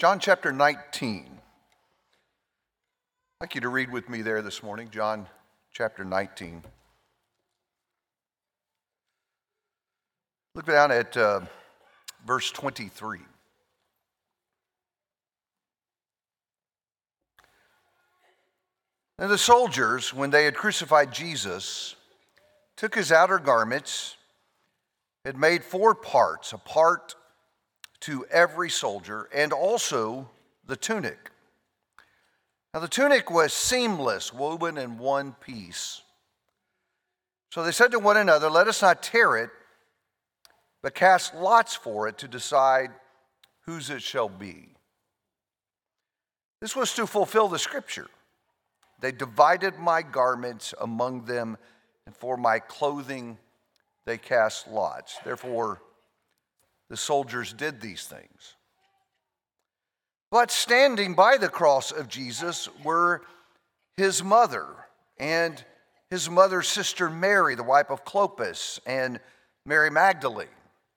John chapter 19. I'd like you to read with me there this morning, John chapter 19. Look down at verse 23. And the soldiers, when they had crucified Jesus, took his outer garments, had made 4 parts, a part to every soldier, and also the tunic. Now the tunic was seamless, woven in one piece. So they said to one another, "Let us not tear it, but cast lots for it to decide whose it shall be." This was to fulfill the scripture. They divided my garments among them, and for my clothing they cast lots. Therefore, the soldiers did these things. But standing by the cross of Jesus were his mother and his mother's sister Mary, the wife of Clopas, and Mary Magdalene.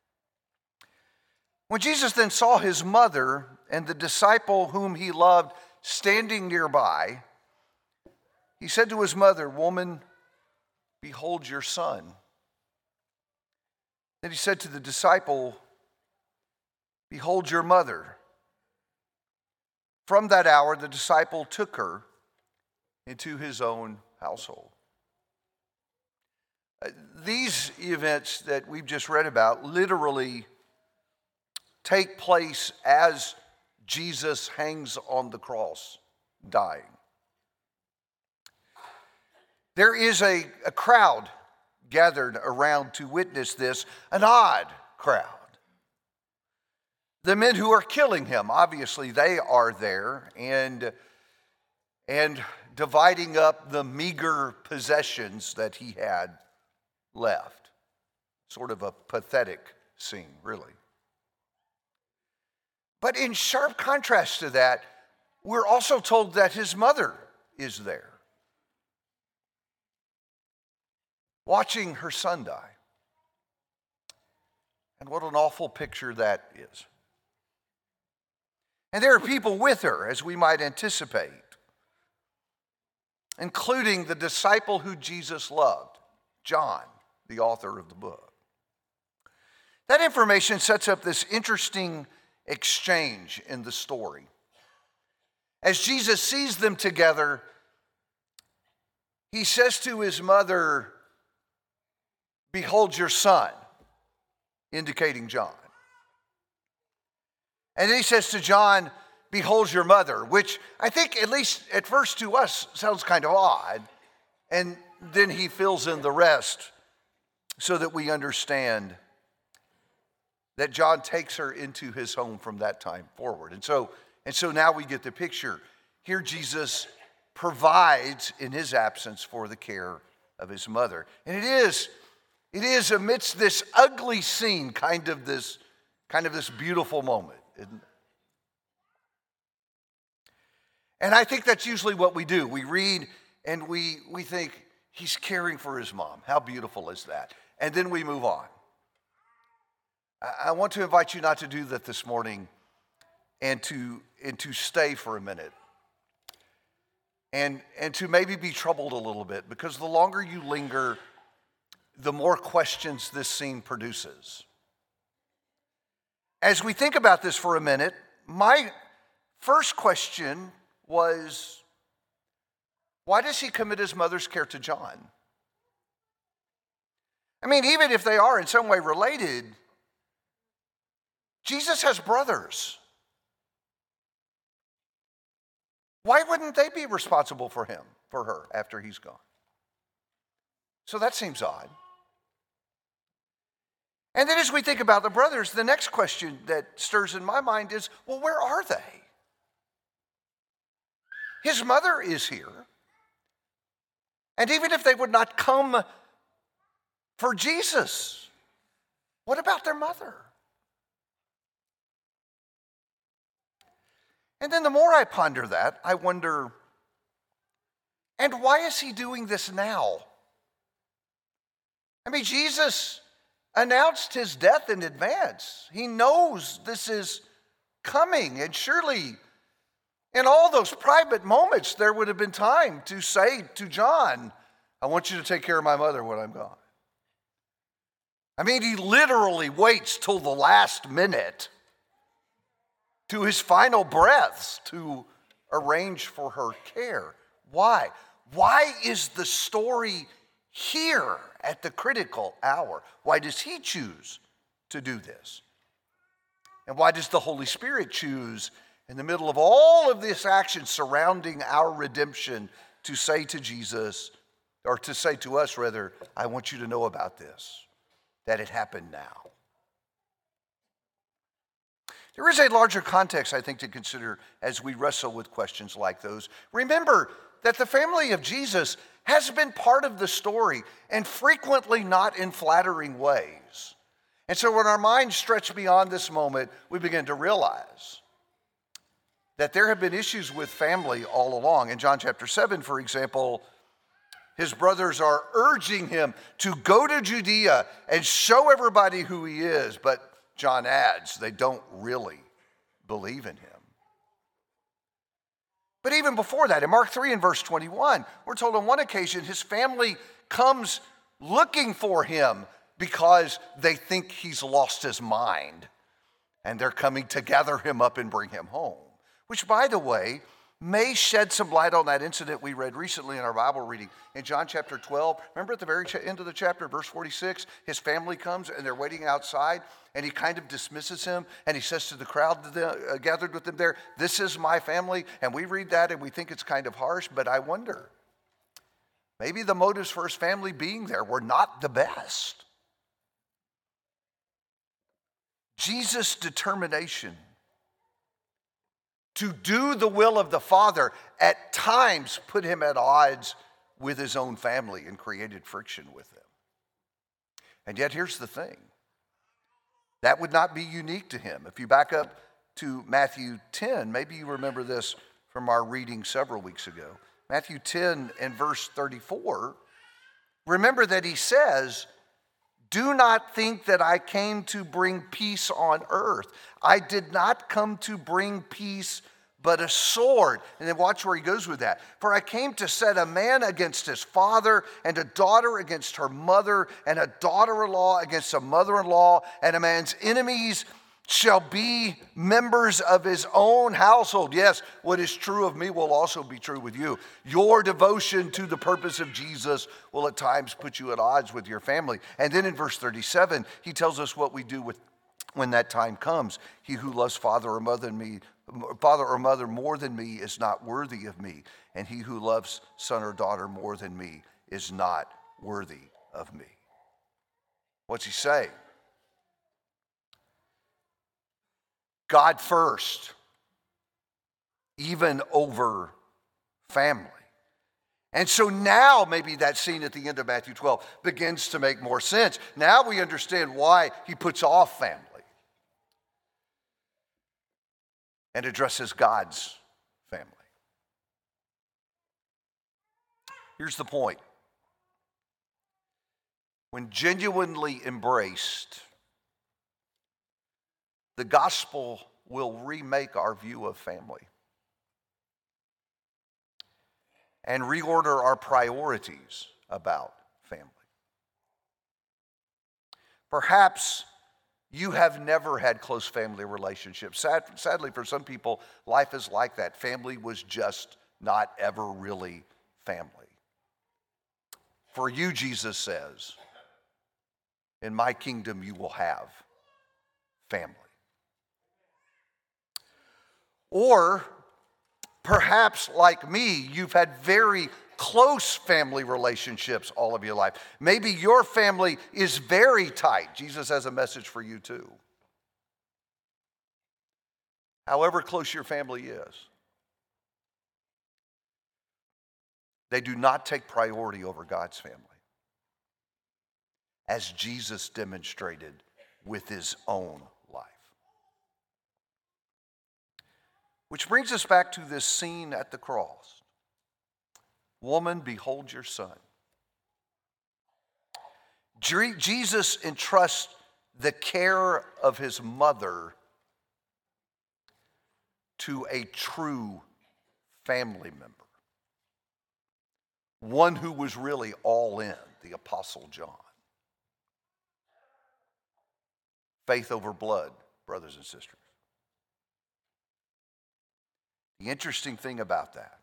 When Jesus then saw his mother and the disciple whom he loved standing nearby, he said to his mother, "Woman, behold your son." Then he said to the disciple, "Behold your mother." From that hour, the disciple took her into his own household. These events that we've just read about literally take place as Jesus hangs on the cross, dying. There is a crowd gathered around to witness this, an odd crowd. The men who are killing him, obviously they are there and dividing up the meager possessions that he had left. Sort of a pathetic scene, really. But in sharp contrast to that, we're also told that his mother is there, watching her son die. And what an awful picture that is. And there are people with her, as we might anticipate, including the disciple who Jesus loved, John, the author of the book. That information sets up this interesting exchange in the story. As Jesus sees them together, he says to his mother, "Behold your son," indicating John. And then he says to John, "Behold your mother," which I think, at least at first to us, sounds kind of odd. And then he fills in the rest so that we understand that John takes her into his home from that time forward. And so now we get the picture. Here Jesus provides in his absence for the care of his mother. And it is amidst this ugly scene kind of this beautiful moment, isn't it? And I think that's usually what we do. We read and we think, he's caring for his mom. How beautiful is that? And then we move on. I want to invite you not to do that this morning and to stay for a minute and to maybe be troubled a little bit, because the longer you linger, the more questions this scene produces. As we think about this for a minute, my first question was, why does he commit his mother's care to John? I mean, even if they are in some way related, Jesus has brothers. Why wouldn't they be responsible for her after he's gone? So that seems odd. And then as we think about the brothers, the next question that stirs in my mind is, well, where are they? His mother is here. And even if they would not come for Jesus, what about their mother? And then the more I ponder that, I wonder, and why is he doing this now? I mean, Jesus announced his death in advance. He knows this is coming. And surely in all those private moments, there would have been time to say to John, I want you to take care of my mother when I'm gone. I mean, he literally waits till the last minute, to his final breaths, to arrange for her care. Why? Why is the story here at the critical hour? Why does he choose to do this? And why does the Holy Spirit choose, in the middle of all of this action surrounding our redemption, to say to Jesus, or to say to us rather, I want you to know about this, that it happened now? There is a larger context, I think, to consider as we wrestle with questions like those. Remember that the family of Jesus has been part of the story, and frequently not in flattering ways. And so when our minds stretch beyond this moment, we begin to realize that there have been issues with family all along. In John chapter 7, for example, his brothers are urging him to go to Judea and show everybody who he is. But John adds, they don't really believe in him. But even before that, in Mark 3 and verse 21, we're told on one occasion his family comes looking for him because they think he's lost his mind. And they're coming to gather him up and bring him home. Which, by the way, may shed some light on that incident we read recently in our Bible reading. In John chapter 12, remember at the very end of the chapter, verse 46, his family comes and they're waiting outside, and he kind of dismisses him, and he says to the crowd gathered with him there, this is my family. And we read that and we think it's kind of harsh, but I wonder, maybe the motives for his family being there were not the best. Jesus' determination to do the will of the Father at times put him at odds with his own family and created friction with them. And yet here's the thing. That would not be unique to him. If you back up to Matthew 10, maybe you remember this from our reading several weeks ago. Matthew 10 and verse 34, remember that he says, do not think that I came to bring peace on earth. I did not come to bring peace, but a sword. And then watch where he goes with that. For I came to set a man against his father, and a daughter against her mother, and a daughter-in-law against a mother-in-law, and a man's enemies shall be members of his own household. Yes, what is true of me will also be true with you. Your devotion to the purpose of Jesus will at times put you at odds with your family. And then in verse 37, he tells us what we do when that time comes. He who loves father or mother more than me is not worthy of me. And he who loves son or daughter more than me is not worthy of me. What's he saying? God first, even over family. And so now maybe that scene at the end of Matthew 12 begins to make more sense. Now we understand why he puts off family and addresses God's family. Here's the point. When genuinely embraced, the gospel will remake our view of family and reorder our priorities about family. Perhaps you have never had close family relationships. Sadly, for some people, life is like that. Family was just not ever really family. For you, Jesus says, in my kingdom you will have family. Or perhaps, like me, you've had very close family relationships all of your life. Maybe your family is very tight. Jesus has a message for you too. However close your family is, they do not take priority over God's family, as Jesus demonstrated with his own life. Which brings us back to this scene at the cross. Woman, behold your son. Jesus entrusts the care of his mother to a true family member. One who was really all in, the Apostle John. Faith over blood, brothers and sisters. The interesting thing about that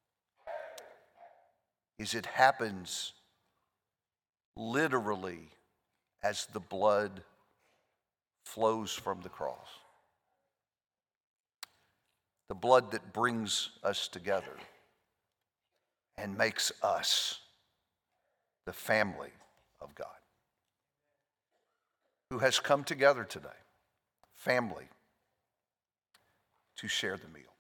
is it happens literally as the blood flows from the cross. The blood that brings us together and makes us the family of God, who has come together today, family, to share the meal.